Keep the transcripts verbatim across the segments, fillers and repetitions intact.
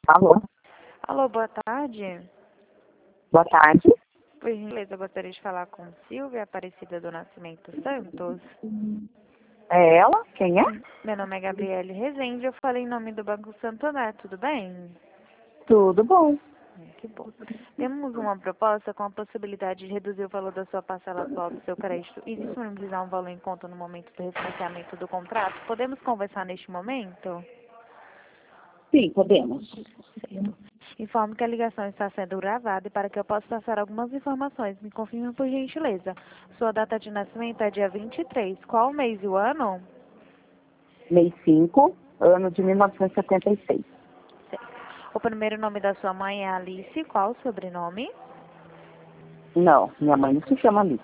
Alô? Alô, boa tarde. Boa tarde. Por gentileza, eu gostaria de falar com Silvia Aparecida do Nascimento Santos. É ela? Quem é? Meu nome é Gabriele Rezende, eu falei em nome do Banco Santander, tudo bem? Tudo bom. Que bom. Temos uma proposta com a possibilidade de reduzir o valor da sua parcela atual do seu crédito e disponibilizar um valor em conta no momento do refinanciamento do contrato. Podemos conversar neste momento? Sim, podemos. Certo. Informo que a ligação está sendo gravada e para que eu possa passar algumas informações, me confirme por gentileza. Sua data de nascimento é dia vinte e três. Qual o mês e o ano? Mês cinco, ano de mil novecentos e setenta e seis. Certo. O primeiro nome da sua mãe é Alice. Qual o sobrenome? Não, minha mãe não se chama Alice.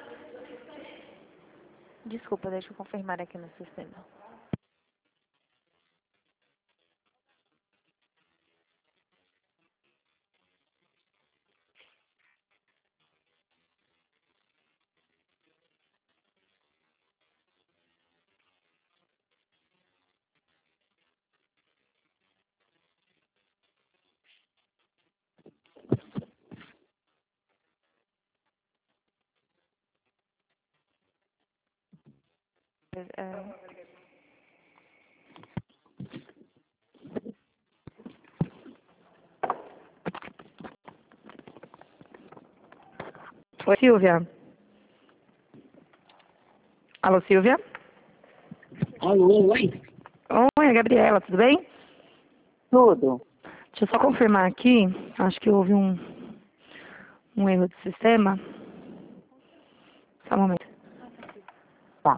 Desculpa, deixa eu confirmar aqui no sistema. É... Oi, Silvia. Alô, Silvia? Alô, oi? Oi, é Gabriela, tudo bem? Tudo. Deixa eu só confirmar aqui. Acho que houve um, um erro de sistema. Só um momento. Tá.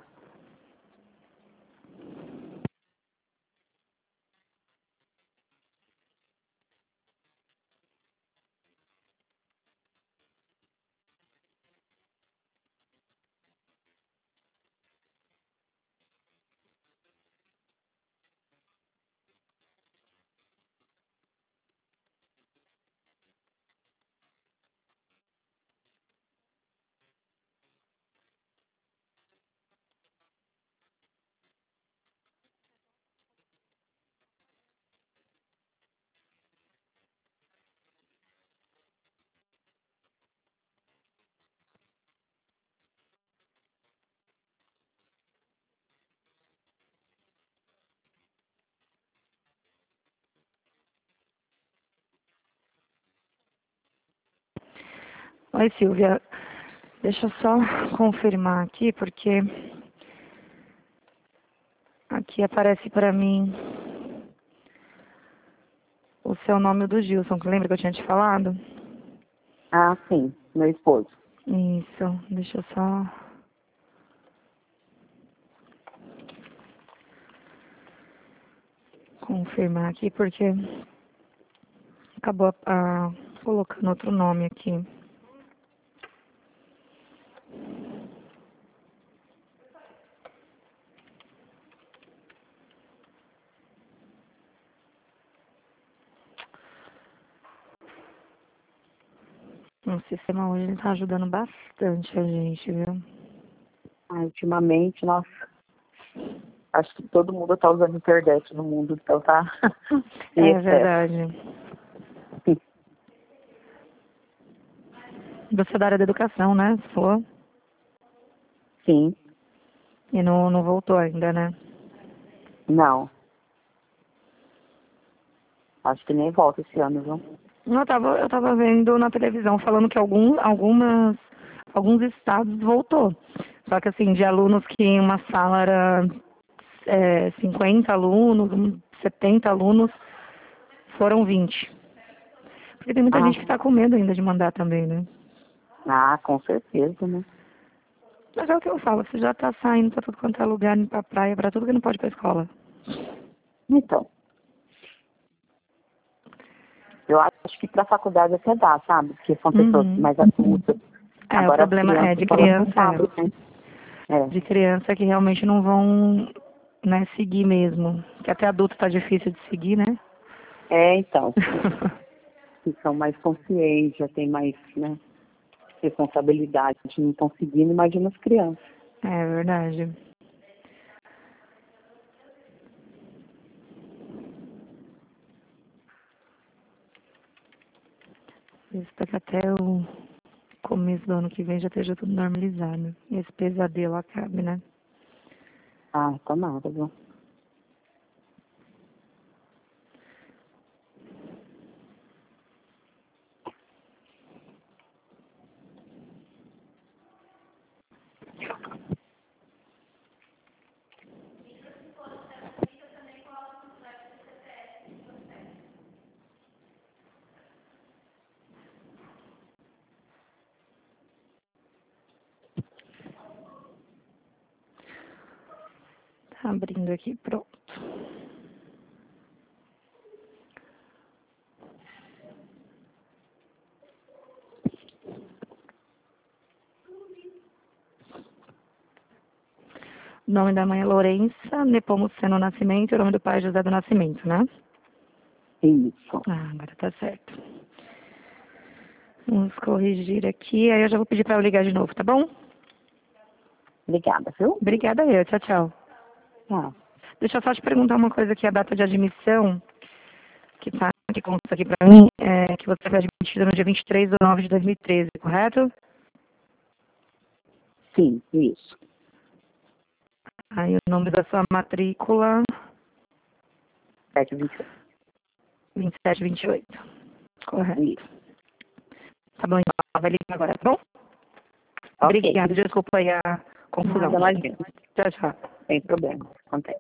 Oi, Silvia. Deixa eu só confirmar aqui, porque aqui aparece para mim o seu nome e o do Gilson, que lembra que eu tinha te falado? Ah, sim, meu esposo. Isso, deixa eu só... confirmar aqui, porque acabou ah, colocando outro nome aqui. O sistema hoje ele tá ajudando bastante a gente, viu? Ah, ultimamente, nossa, acho que todo mundo tá usando internet no mundo, então tá em É excesso. verdade. Você é da área da educação, né? Você falou? Sim, E não, não voltou ainda, né? não. Acho que nem volta esse ano, viu? Eu tava, eu tava vendo na televisão falando que algum, algumas, alguns estados voltou. Só que assim, de alunos que em uma sala era é, cinquenta alunos, setenta alunos, foram vinte. Porque tem muita Ah, gente que tá com medo ainda de mandar também, né? ah, com certeza, né? Mas é o que eu falo, você já tá saindo pra tudo quanto é lugar, indo pra praia, pra tudo que não pode ir pra escola. Então, eu acho que para faculdade até dá, sabe? Porque são pessoas Uhum. mais adultas. É, o Agora as problema é crianças, de elas não criança, sabem, é. né? É, De criança que realmente não vão, né, seguir mesmo. Que até adulto tá difícil de seguir, né? é então, que são mais conscientes, já tem mais, né, responsabilidade, não estão seguindo, imagina as crianças. É verdade. Espero que até o começo do ano que vem já esteja tudo normalizado. E esse pesadelo acabe, né? Ah, tomara, viu? Tá abrindo aqui, pronto. O nome da mãe é Lourença Nepomuceno Nascimento e o nome do pai é José do Nascimento, né? Isso. Ah, agora tá certo. Vamos corrigir aqui, aí eu já vou pedir para eu ligar de novo, tá bom? Obrigada, viu? Obrigada eu, tchau, tchau. Tá. Deixa eu só te perguntar uma coisa aqui, a data de admissão, que tá, que consta aqui pra mim, é que você foi admitida no dia vinte e três de nove de dois mil e treze, correto? Sim, isso. Aí o nome da sua matrícula, sete vinte e oito. vinte e sete vinte e oito. Correto. Isso. Tá bom, então, ela vai ligar agora, tá bom? Ok. Obrigada, desculpa aí a confusão. Nada, imagina. Tchau, tchau. Sem problema. Acontece.